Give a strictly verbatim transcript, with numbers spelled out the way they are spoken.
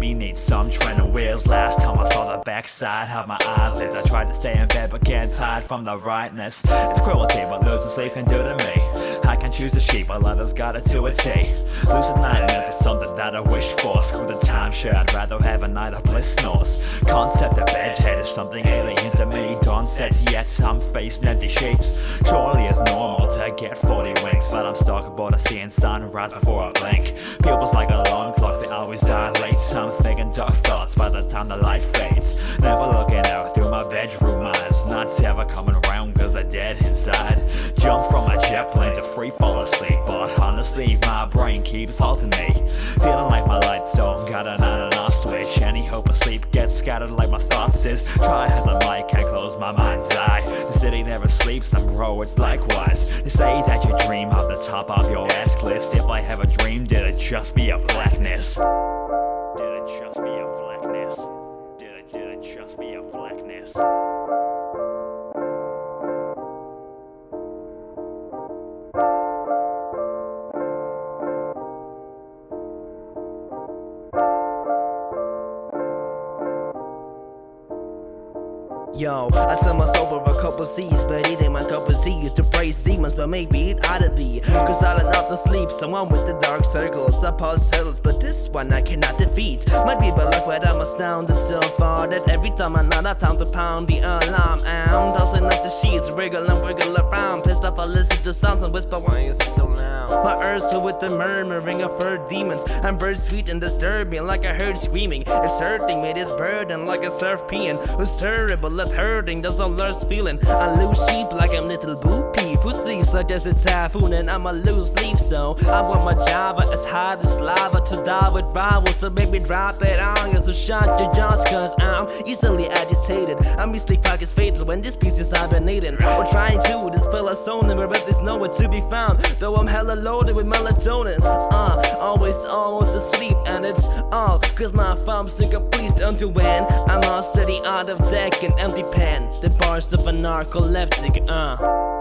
me need some training wheels. Last time I saw the backside of my eyelids. I tried to stay in bed but can't hide from the rightness. It's cruelty what losing sleep can do to me. I can choose a sheep, but others got it to a T. Lucid nightmares is something that I wish for. Screw the timeshare, I'd rather have a night of bliss snores. Concept of bedhead is something alien to me. Dawn sets yet I'm facing empty sheets. Surely it's normal to get forty winks, but I'm stuck aboard a seeing sunrise before I blink. Pupils like alarm clocks, they always dilate. I'm thinking dark thoughts by the time the light fades. Never looking out through my bedroom eyes. Not ever coming around cause they're dead inside. Jump from a jet plane to free fall asleep, but honestly my brain keeps halting me. Feeling like my lights don't got an on and off switch. Any hope of sleep gets scattered like my thoughts is. Try as I might, can't close my mind's eye. The city never sleeps and bro it's likewise. They say that you dream off the top of your ass list. If I have a dream, did it just be a blackness? Did it just be a blackness? Did it, did it just be a blackness? Yo, I sell my soul for a couple C's, but it ain't my cup of tea to praise demons, but maybe it ought to be. Cause I don't have to sleep, someone with the dark circles, I pause hurdles, but this one I cannot defeat. Might be bad luck, but I'm astounded so far that every time I know that time to pound the alarm. I'm tossing up the sheets, wriggle and wiggle around. Pissed off, I listen to sounds and whisper, why is it so loud? My ears filled with the murmuring of fur demons, and birds sweet and disturbing like I heard screaming. It's hurting me, this burden like a surf peeing. Who's terrible at hurting, there's a lust feeling. I lose sheep like I'm little boo peep who sleeps like there's a typhoon and I'ma lose sleep. So I want my Java as hard as lava to die with rivals, so baby drop it on. So shut your jaws cause I'm easily agitated. I'm easily fuck is fatal when this piece is hibernating. Or trying to dispel a sonar where there's nowhere to be found, though I'm hella loaded with melatonin. Uh, always almost asleep and it's all cause my thumb's incomplete until when I master the art of deck and empty pen, the bars of a narcoleptic, uh